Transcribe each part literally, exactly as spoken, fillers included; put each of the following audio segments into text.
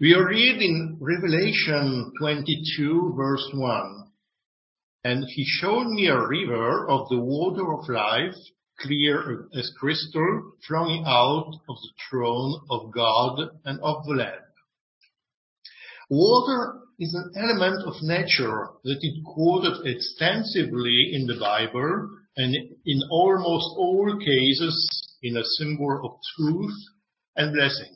We are reading Revelation twenty-two, verse one. And he showed me a river of the water of life, clear as crystal, flowing out of the throne of God and of the Lamb. Water is an element of nature that is quoted extensively in the Bible and in almost all cases in a symbol of truth and blessing.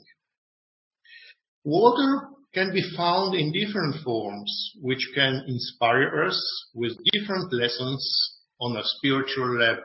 Water can be found in different forms, which can inspire us with different lessons on a spiritual level.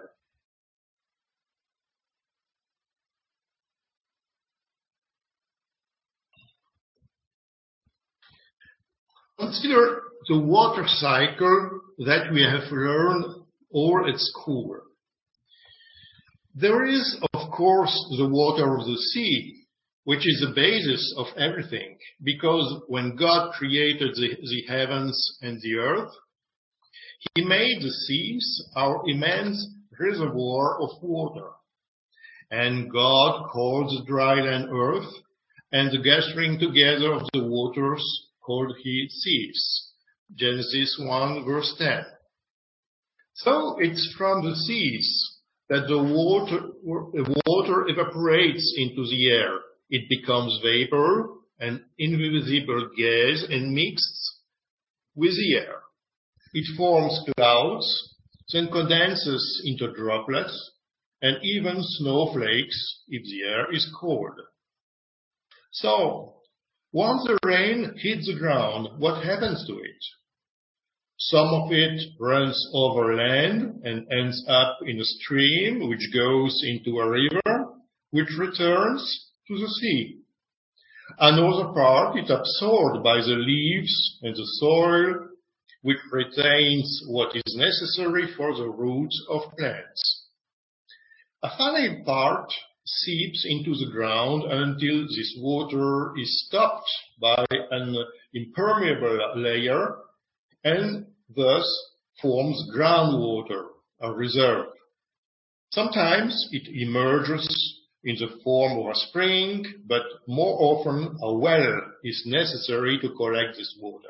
Consider the water cycle that we have learned all at school. There is, of course, the water of the sea, which is the basis of everything, because when God created the, the heavens and the earth, He made the seas our immense reservoir of water. And God called the dry land earth, and the gathering together of the waters called He seas. Genesis one, verse ten. So it's from the seas that the water, water evaporates into the air. It becomes vapor and invisible gas and mixed with the air. It forms clouds, then condenses into droplets and even snowflakes if the air is cold. So, once the rain hits the ground, what happens to it? Some of it runs over land and ends up in a stream which goes into a river, which returns to the sea. Another part is absorbed by the leaves and the soil, which retains what is necessary for the roots of plants. A final part seeps into the ground until this water is stopped by an impermeable layer and thus forms groundwater, a reserve. Sometimes it emerges in the form of a spring, but more often a well is necessary to collect this water.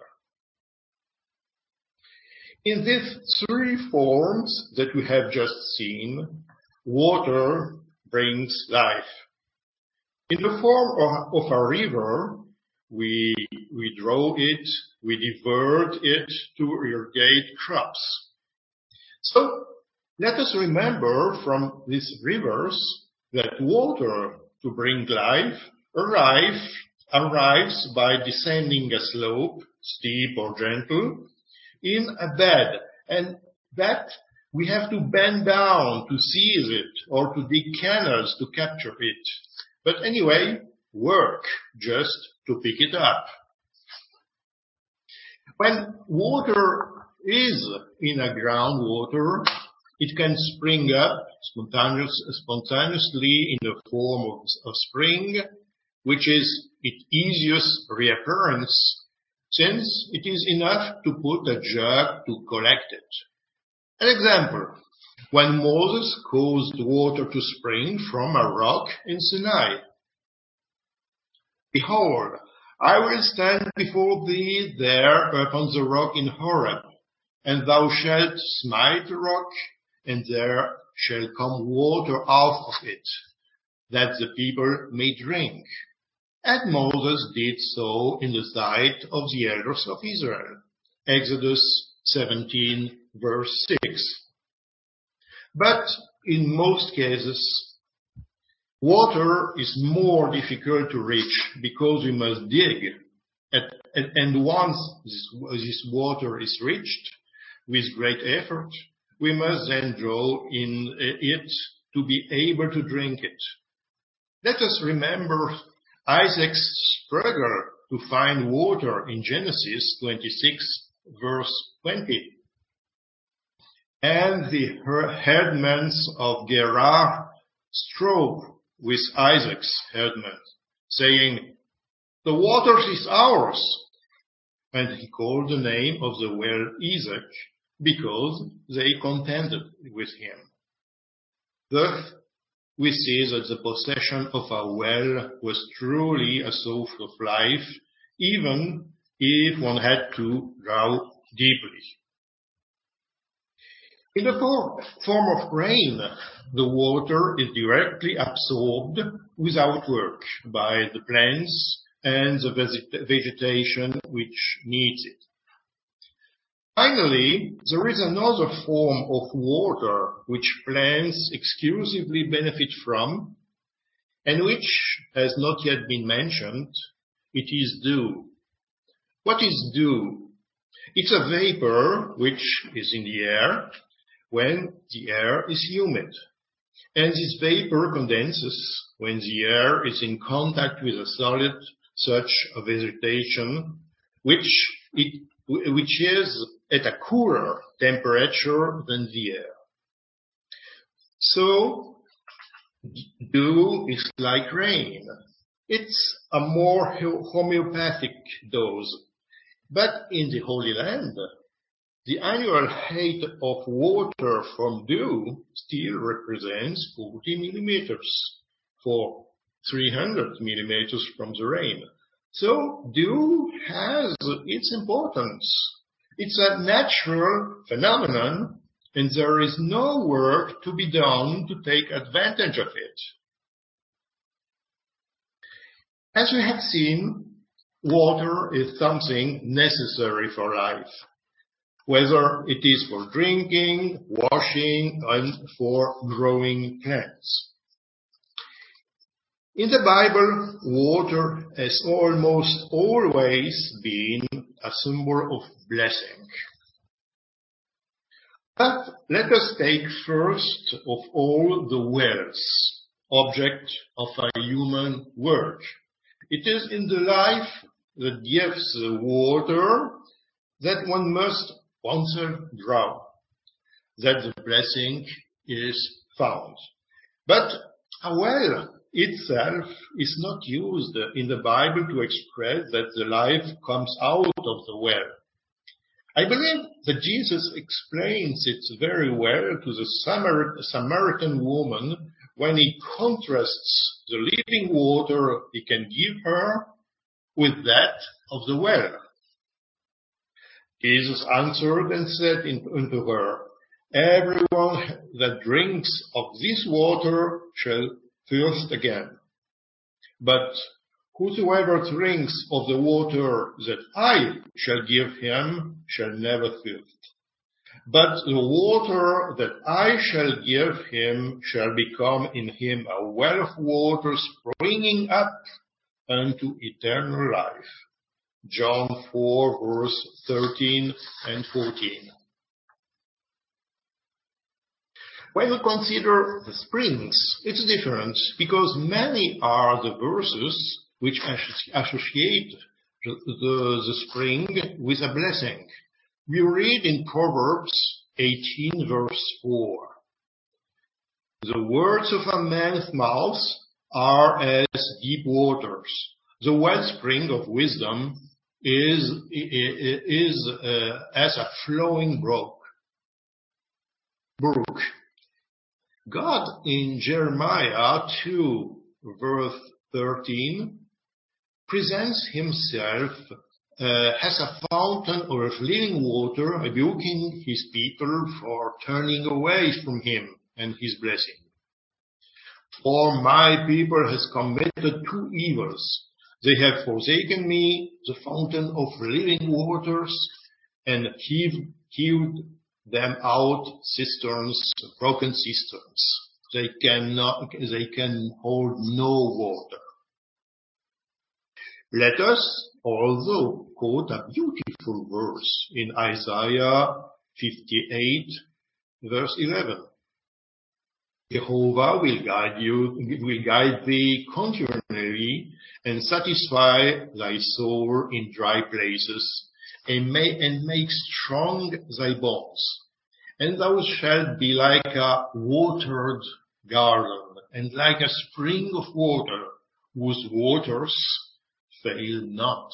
In these three forms that we have just seen, water brings life. In the form of, of a river, we, we draw it, we divert it to irrigate crops. So let us remember from these rivers that water to bring life arrive, arrives by descending a slope, steep or gentle, in a bed, and that we have to bend down to seize it or to dig canals to capture it. But anyway, work just to pick it up. When water is in a groundwater, it can spring up spontaneous, spontaneously in the form of a spring, which is its easiest reappearance, since it is enough to put a jug to collect it. An example, when Moses caused water to spring from a rock in Sinai. Behold, I will stand before thee there upon the rock in Horeb, and thou shalt smite the rock, and there shall come water out of it, that the people may drink. And Moses did so in the sight of the elders of Israel. Exodus seventeen, verse six. But in most cases, water is more difficult to reach because we must dig. At, and, and once this, this water is reached with great effort, we must then draw in it to be able to drink it. Let us remember Isaac's struggle to find water in Genesis twenty-six, verse twenty. And the herdmen of Gerar strove with Isaac's herdmen, saying, the water is ours. And he called the name of the well Isaac, because they contended with him. Thus, we see that the possession of a well was truly a source of life even if one had to draw deeply. In the form of rain, the water is directly absorbed without work by the plants and the vegetation which needs it. Finally, there is another form of water which plants exclusively benefit from, and which has not yet been mentioned. It is dew. What is dew? It's a vapor which is in the air when the air is humid. And this vapor condenses when the air is in contact with a solid, such a vegetation, which, it, which is at a cooler temperature than the air. So, dew is like rain. It's a more homeopathic dose. But in the Holy Land, the annual height of water from dew still represents forty millimeters for three hundred millimeters from the rain. So dew has its importance. It's a natural phenomenon, and there is no work to be done to take advantage of it. As we have seen, water is something necessary for life, whether it is for drinking, washing, and for growing plants. In the Bible, water has almost always been a symbol of blessing. But let us take first of all the wells, object of a human work. It is in the life that gives the water that one must oneself draw, that the blessing is found. But a well itself is not used in the Bible to express that the life comes out of the well. I believe that Jesus explains it very well to the Samar- Samaritan woman when he contrasts the living water he can give her with that of the well. Jesus answered and said unto her, everyone that drinks of this water shall thirst again. But whosoever drinks of the water that I shall give him shall never thirst. But the water that I shall give him shall become in him a well of water springing up unto eternal life. John four, verse thirteen and fourteen. When we consider the springs, it's different because many are the verses which associate the, the, the spring with a blessing. We read in Proverbs eighteen, verse four. The words of a man's mouth are as deep waters. The wellspring of wisdom is, is uh, as a flowing brook. brook. God in Jeremiah two, verse thirteen, presents himself uh, as a fountain of living water, rebuking his people for turning away from him and his blessing. For my people has committed two evils. They have forsaken me, the fountain of living waters, and heaved, heaved them out cisterns, broken cisterns. They cannot, they can hold no water. Let us also quote a beautiful verse in Isaiah fifty-eight, verse eleven. Jehovah will guide you, will guide thee continually and satisfy thy soul in dry places and, may, and make strong thy bones. And thou shalt be like a watered garden and like a spring of water whose waters fail not.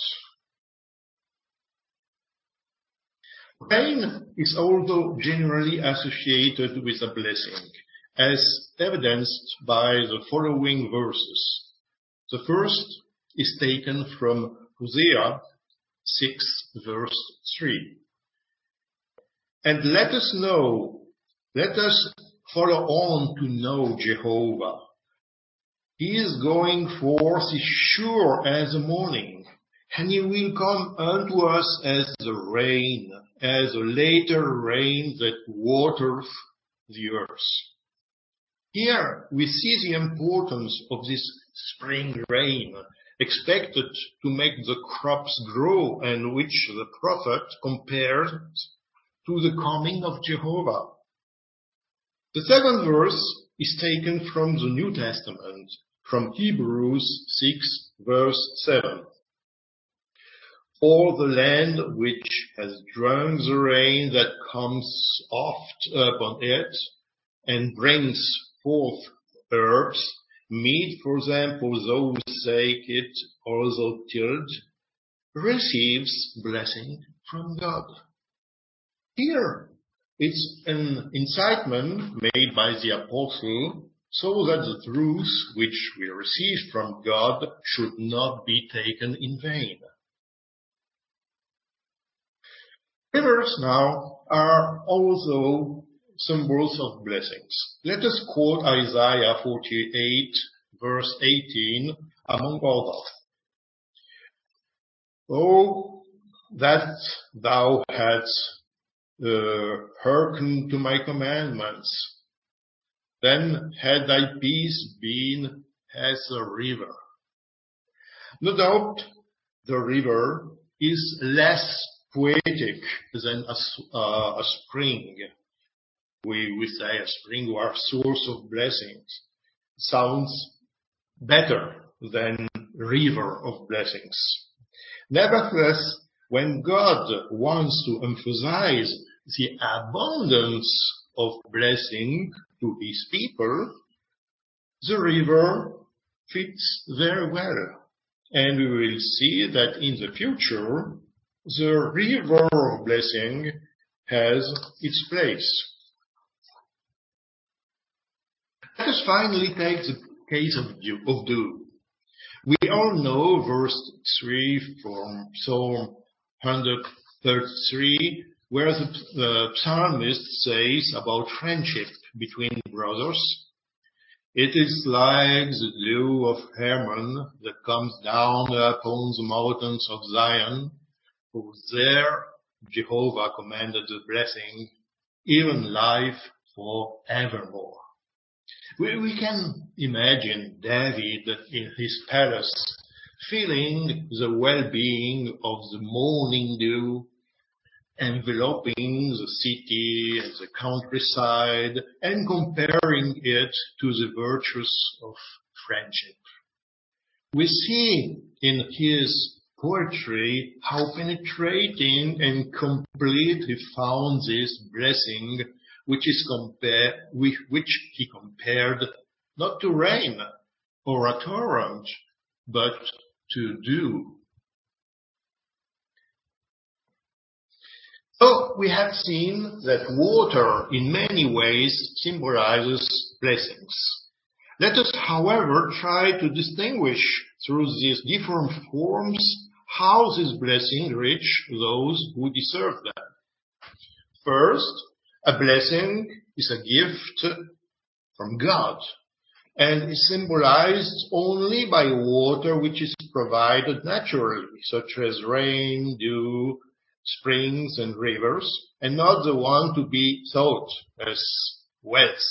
Rain is also generally associated with a blessing, as evidenced by the following verses. The first is taken from Hosea six, verse three. And let us know, let us follow on to know Jehovah. He is going forth is sure as the morning, and he will come unto us as the rain, as a later rain that waters the earth. Here we see the importance of this spring rain, expected to make the crops grow, and which the prophet compares to the coming of Jehovah. The second verse is taken from the New Testament, from Hebrews six, verse seven. For the land which has drunk the rain that comes oft upon it, and brings forth herbs, meat for them for those sake it also tilled, receives blessing from God. Here, it's an incitement made by the apostle so that the truths which we receive from God should not be taken in vain. Rivers now are also symbols of blessings. Let us quote Isaiah forty-eight, verse eighteen, among others. Oh, that thou hadst uh, hearkened to my commandments, then had thy peace been as a river. No doubt the river is less poetic than a, uh, a spring. We, we say a spring or a source of blessings. Sounds better than river of blessings. Nevertheless, when God wants to emphasize the abundance of blessing to his people, the river fits very well. And we will see that in the future, the river of blessing has its place. Let us finally take the case of dew. We all know verse three from Psalm one thirty-three, where the, the psalmist says about friendship between brothers. It is like the dew of Hermon that comes down upon the mountains of Zion, for there Jehovah commanded the blessing, even life forevermore. We, we can imagine David in his palace feeling the well-being of the morning dew enveloping the city and the countryside and comparing it to the virtues of friendship. We see in his poetry how penetrating and complete he found this blessing, which is compared, which he compared not to rain or a torrent, but to dew. So we have seen that water in many ways symbolizes blessings. Let us, however, try to distinguish through these different forms how this blessing reach those who deserve them. First, a blessing is a gift from God and is symbolized only by water which is provided naturally, such as rain, dew, springs and rivers, and not the one to be thought as wells.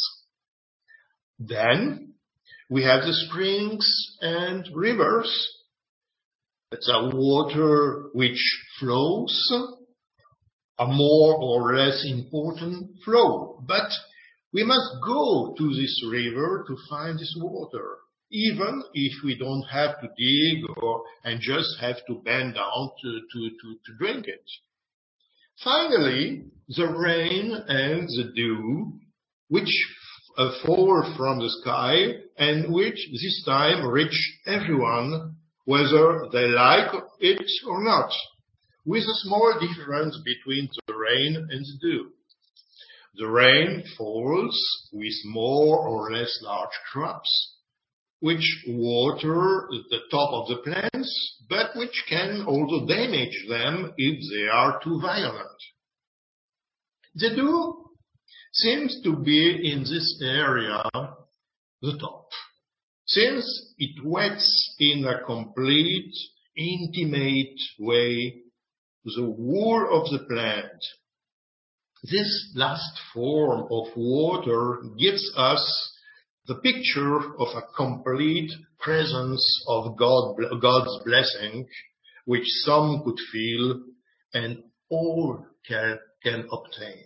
Then we have the springs and rivers. It's a water which flows, a more or less important flow. But we must go to this river to find this water, even if we don't have to dig or and just have to bend down to, to, to, to drink it. Finally, the rain and the dew, which uh, fall from the sky and which this time reach everyone, whether they like it or not, with a small difference between the rain and the dew. The rain falls with more or less large drops, which water the top of the plants, but which can also damage them if they are too violent. The dew seems to be in this area the top, since it wets in a complete, intimate way the wool of the plant. This last form of water gives us the picture of a complete presence of God, God's blessing, which some could feel and all can, can obtain.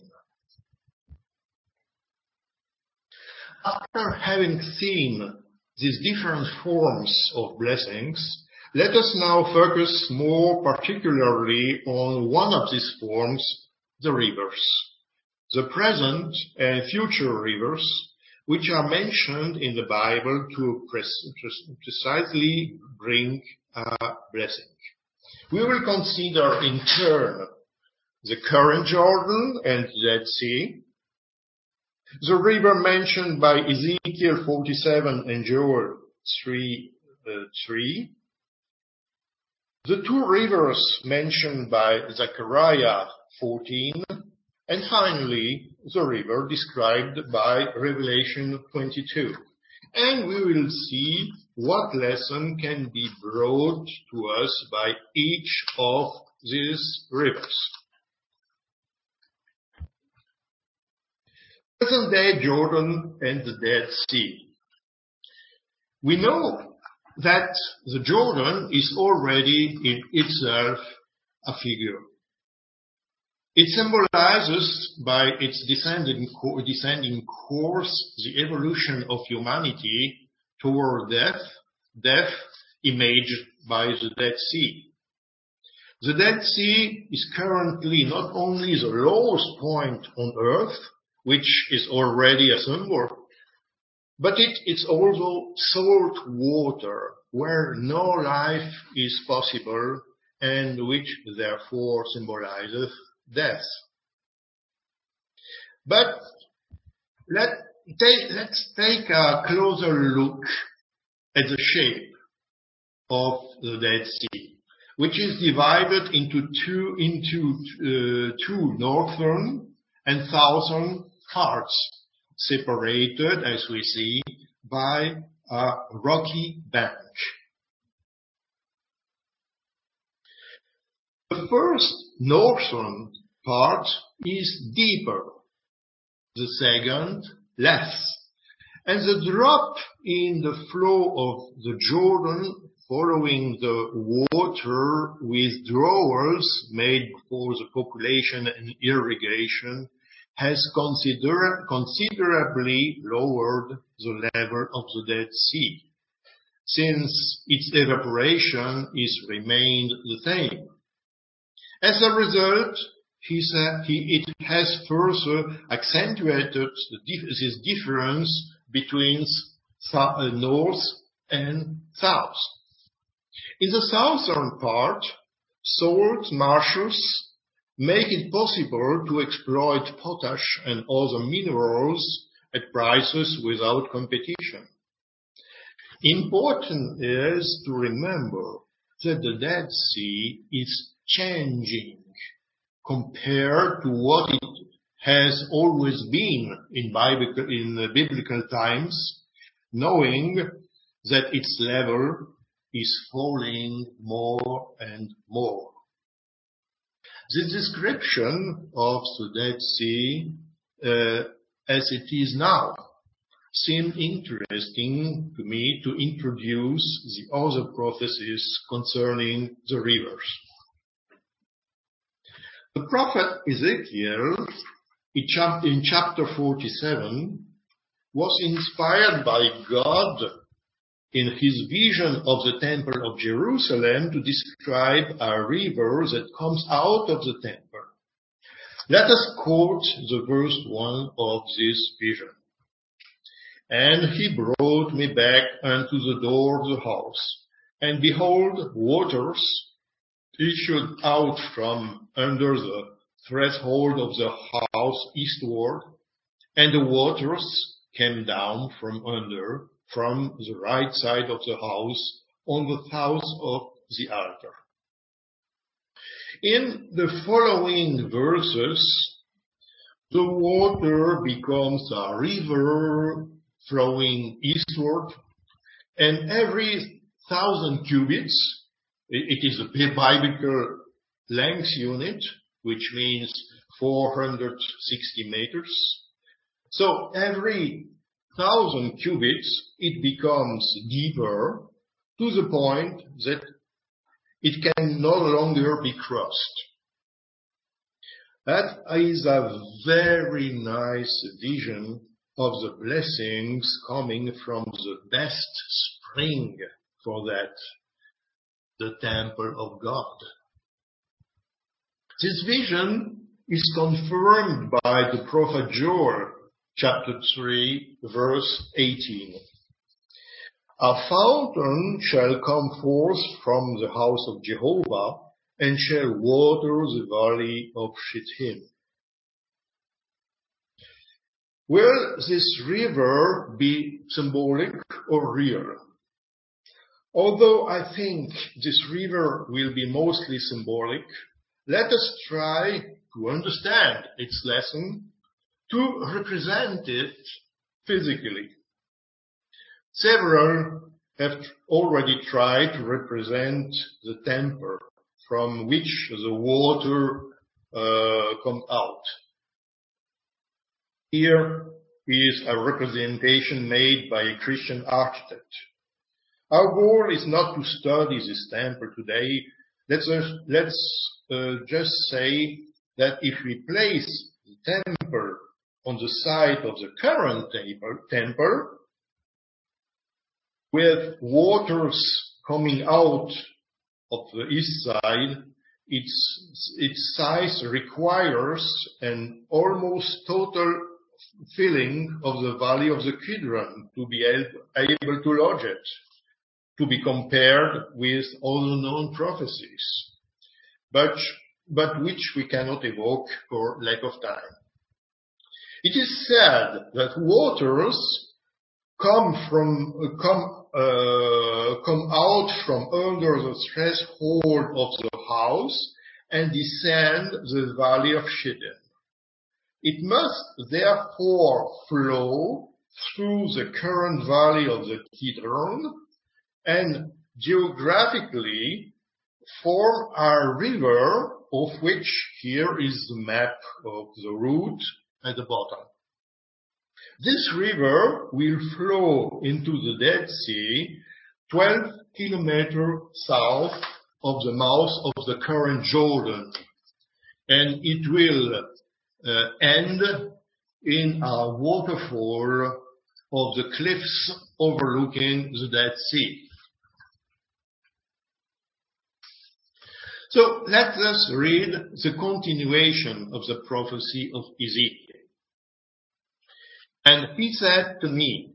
After having seen these different forms of blessings, let us now focus more particularly on one of these forms, the rivers, the present and future rivers, which are mentioned in the Bible to precisely bring a blessing. We will consider in turn the current Jordan and the Dead Sea, the river mentioned by Ezekiel forty-seven and Joel three, uh, three, the two rivers mentioned by Zechariah fourteen, and finally the river described by Revelation twenty-two. And we will see what lesson can be brought to us by each of these rivers. Present day Jordan and the Dead Sea. We know that the Jordan is already in itself a figure. It symbolizes by its descending, descending course the evolution of humanity toward death, death imaged by the Dead Sea. The Dead Sea is currently not only the lowest point on earth, which is already a symbol, but it is also salt water where no life is possible and which therefore symbolizes death. But let, take, let's take a closer look at the shape of the Dead Sea, which is divided into two, into, uh, two northern and southern parts, separated, as we see, by a rocky bank. The first northern part is deeper, the second less, and the drop in the flow of the Jordan following the water withdrawals made for the population and irrigation has consider- considerably lowered the level of the Dead Sea, since its evaporation is remained the same. As a result, he said, he, it has further accentuated the dif- this difference between south, uh, north and south. In the southern part, salt marshes make it possible to exploit potash and other minerals at prices without competition. Important is to remember that the Dead Sea is changing compared to what it has always been in biblical, in biblical times, knowing that its level is falling more and more. The description of the Dead Sea uh, as it is now seemed interesting to me to introduce the other prophecies concerning the rivers. The prophet Ezekiel, in chapter forty-seven, was inspired by God in his vision of the temple of Jerusalem to describe a river that comes out of the temple. Let us quote the verse one of this vision. And he brought me back unto the door of the house, and behold, waters issued out from under the threshold of the house eastward, and the waters came down from under from the right side of the house on the south of the altar. In the following verses, the water becomes a river flowing eastward, and every thousand cubits, it is a biblical length unit, which means four hundred sixty meters. So every thousand cubits, it becomes deeper to the point that it can no longer be crossed. That is a very nice vision of the blessings coming from the best spring for that, the temple of God. This vision is confirmed by the prophet Joel, chapter three, verse eighteen. A fountain shall come forth from the house of Jehovah, and shall water the valley of Shittim. Will this river be symbolic or real? Although I think this river will be mostly symbolic, let us try to understand its lesson, to represent it physically. Several have already tried to represent the temple from which the water uh, comes out. Here is a representation made by a Christian architect. Our goal is not to study this temple today. Let's, uh, let's uh, just say that if we place the temple on the site of the current temple, temple with waters coming out of the east side, its, its size requires an almost total filling of the valley of the Kidron to be able to lodge it, to be compared with all the known prophecies, but, but which we cannot evoke for lack of time. It is said that waters come from, uh, come, uh, come out from under the threshold of the house and descend the valley of Shittim. It must therefore flow through the current valley of the Kidron and geographically form a river, of which here is the map of the route at the bottom. This river will flow into the Dead Sea twelve kilometers south of the mouth of the current Jordan, and it will uh, end in a waterfall of the cliffs overlooking the Dead Sea. So let us read the continuation of the prophecy of Ezekiel. And he said to me,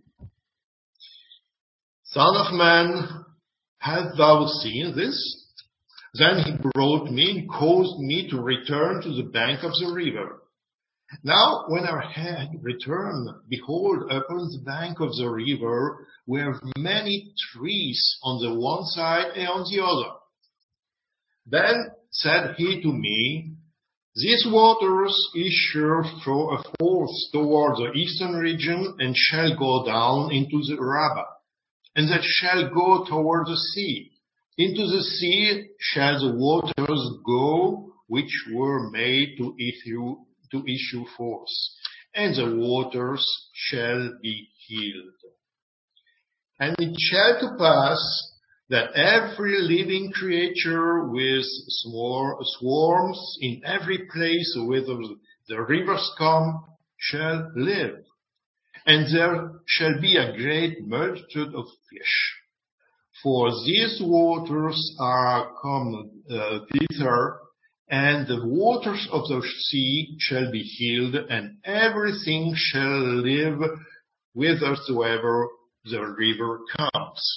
Son of man, hast thou seen this? Then he brought me and caused me to return to the bank of the river. Now when I had returned, behold, upon the bank of the river were many trees on the one side and on the other. Then said he to me, These waters issue forth toward the eastern region, and shall go down into the Rabbah, and that shall go toward the sea. Into the sea shall the waters go, which were made to issue, to issue forth, and the waters shall be healed. And it shall to pass that every living creature with swarms in every place whither the rivers come shall live. And there shall be a great multitude of fish. For these waters are come uh, thither, and the waters of the sea shall be healed, and everything shall live whithersoever the river comes.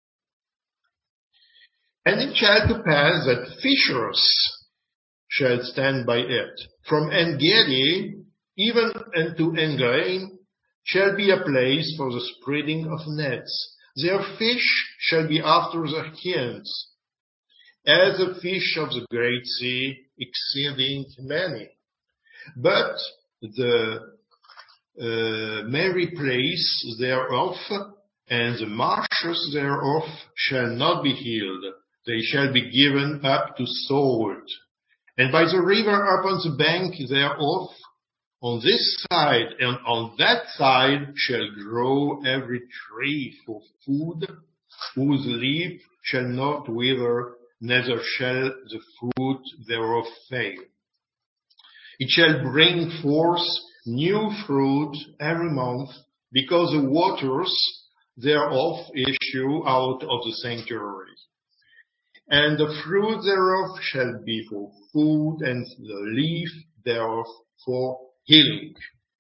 And it shall to pass that fishers shall stand by it, from En-Gedi even unto En-Gaim, shall be a place for the spreading of nets. Their fish shall be after their kinds, as the fish of the great sea, exceeding many. But the uh, merry place thereof and the marshes thereof shall not be healed. They shall be given up to sword. And by the river upon the bank thereof, on this side and on that side shall grow every tree for food, whose leaf shall not wither, neither shall the fruit thereof fail. It shall bring forth new fruit every month, because the waters thereof issue out of the sanctuary. And the fruit thereof shall be for food, and the leaf thereof for healing.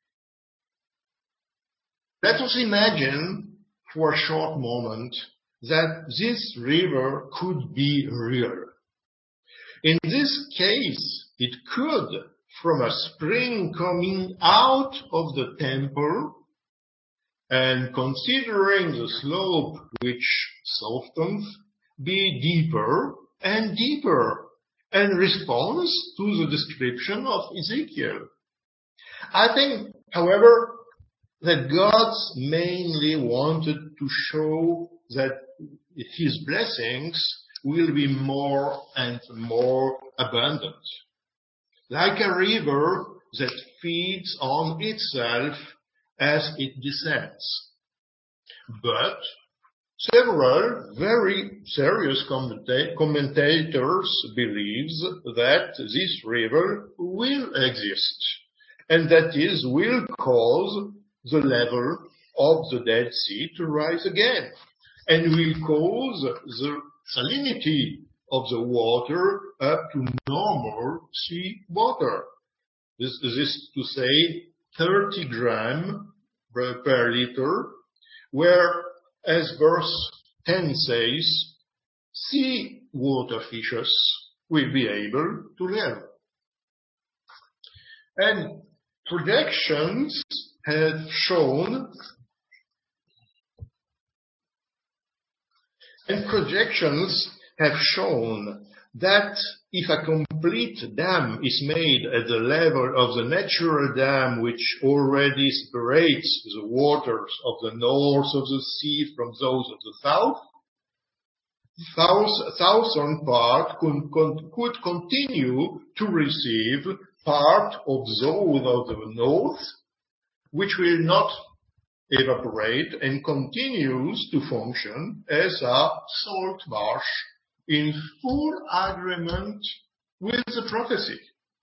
Let us imagine for a short moment that this river could be real. In this case, it could, from a spring coming out of the temple, and considering the slope which softens, be deeper and deeper, and responds to the description of Ezekiel. I think, however, that God mainly wanted to show that his blessings will be more and more abundant, like a river that feeds on itself as it descends. But several very serious commenta- commentators believe that this river will exist, and that is will cause the level of the Dead Sea to rise again, and will cause the salinity of the water up to normal sea water. This, this is to say thirty grams per, per liter, where, as verse ten says, sea water fishes will be able to live. And projections have shown and projections have shown that if a complete dam is made at the level of the natural dam which already separates the waters of the north of the sea from those of the south, the southern part could, could continue to receive part of those of the north, which will not evaporate and continues to function as a salt marsh in full agreement with the prophecy.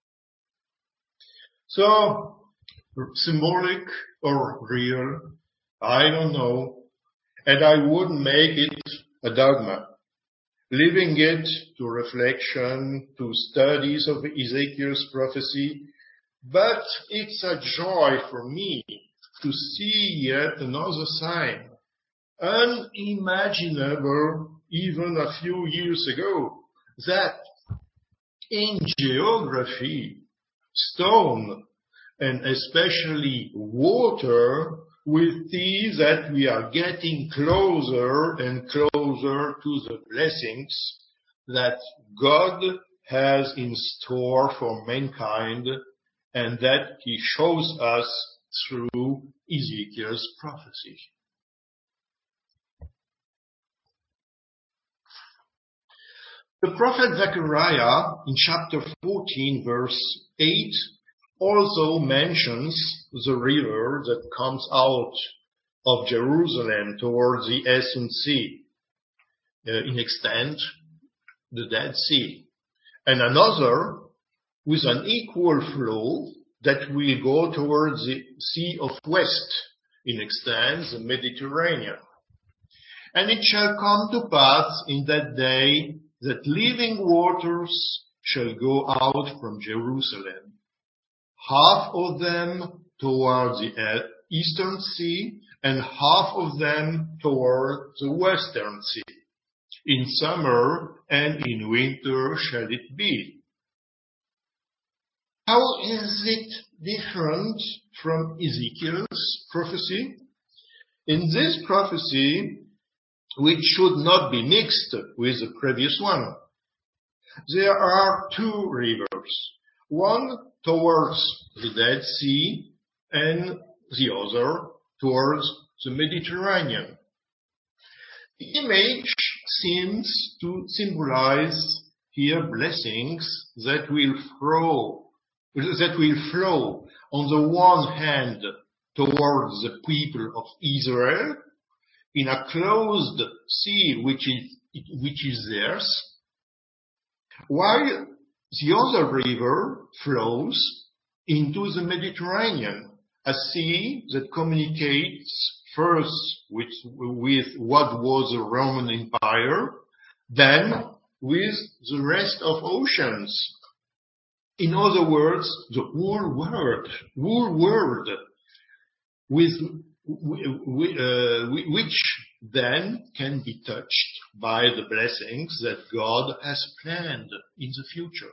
So, symbolic or real, I don't know, and I wouldn't make it a dogma. Leaving it to reflection, to studies of Ezekiel's prophecy, but it's a joy for me to see yet another sign, unimaginable even a few years ago, that in geography, stone, and especially water, will see that we are getting closer and closer to the blessings that God has in store for mankind, and that he shows us through Ezekiel's prophecy. The prophet Zechariah in chapter fourteen verse eight also mentions the river that comes out of Jerusalem towards the Aegean Sea, uh, in extent the Dead Sea, and another with an equal flow that will go towards the Sea of West, in extent the Mediterranean. And it shall come to pass in that day that living waters shall go out from Jerusalem, half of them toward the eastern sea, and half of them toward the western sea. In summer and in winter shall it be. How is it different from Ezekiel's prophecy? In this prophecy, which should not be mixed with the previous one, there are two rivers, one towards the Dead Sea and the other towards the Mediterranean. The image seems to symbolize here blessings that will flow, that will flow on the one hand towards the people of Israel in a closed sea which is, which is theirs, while the other river flows into the Mediterranean, a sea that communicates first with, with what was the Roman Empire, then with the rest of oceans. In other words, the whole world, whole world, with, uh, which then can be touched by the blessings that God has planned in the future.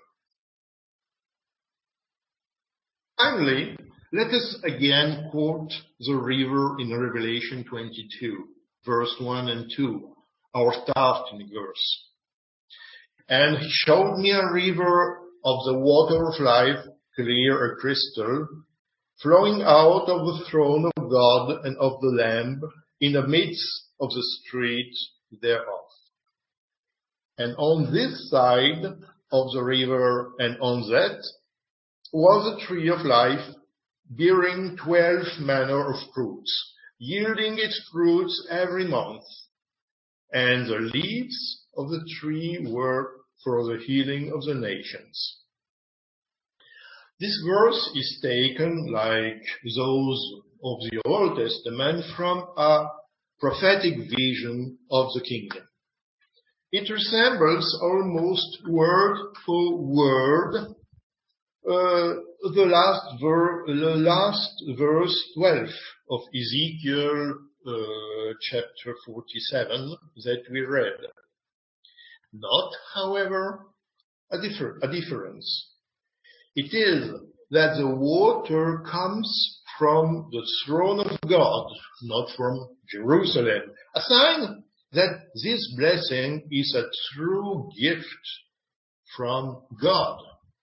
Finally, let us again quote the river in Revelation twenty-two, verse one and two, our starting verse. And he showed me a river of the water of life, clear as crystal, flowing out of the throne of God and of the Lamb in the midst of the street thereof. And on this side of the river and on that was a tree of life, bearing twelve manner of fruits, yielding its fruits every month. And the leaves of the tree were for the healing of the nations. This verse is taken, like those of the Old Testament, from a prophetic vision of the kingdom. It resembles almost word for word uh, the last, ver- the last verse twelve of Ezekiel uh, chapter forty-seven that we read. Not, however, a, differ- a difference. It is that the water comes from the throne of God, not from Jerusalem, a sign that this blessing is a true gift from God.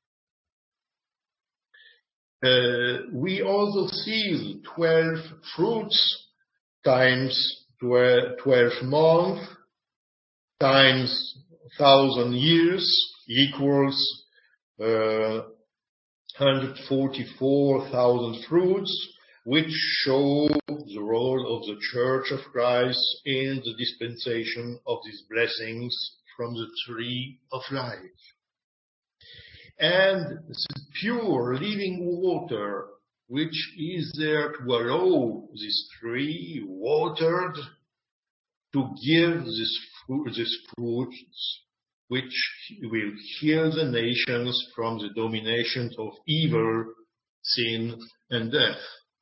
Uh, we also see twelve fruits times twelve months times thousand years equals uh, one hundred forty-four thousand fruits, which show the role of the Church of Christ in the dispensation of these blessings from the tree of life. And the pure living water, which is there to allow this tree watered to give this fruit, this fruits, which will heal the nations from the domination of evil, sin, and death.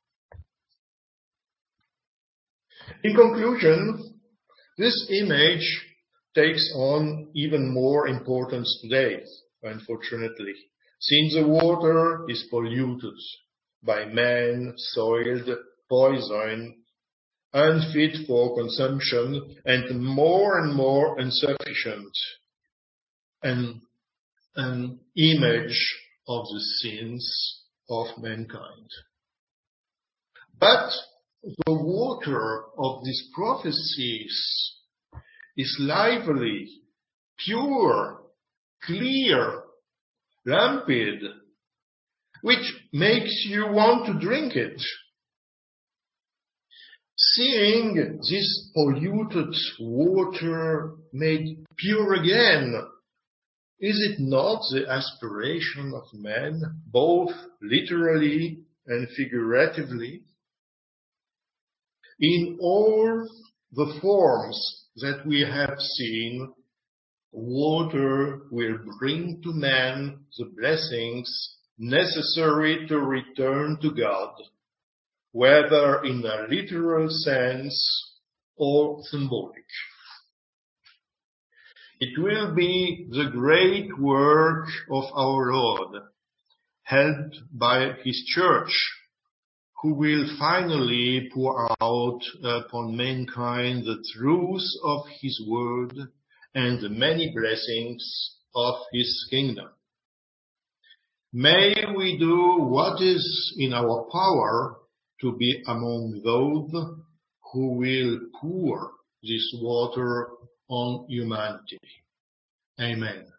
In conclusion, this image takes on even more importance today, unfortunately, since the water is polluted by man, soiled, poisoned, unfit for consumption, and more and more insufficient, and an image of the sins of mankind. But the water of these prophecies is lively, pure, clear, limpid, which makes you want to drink it. Seeing this polluted water made pure again, is it not the aspiration of man, both literally and figuratively? In all the forms that we have seen, water will bring to man the blessings necessary to return to God, whether in a literal sense or symbolic. It will be the great work of our Lord, helped by His church, who will finally pour out upon mankind the truth of His word and the many blessings of His kingdom. May we do what is in our power to be among those who will pour this water on humanity. Amen.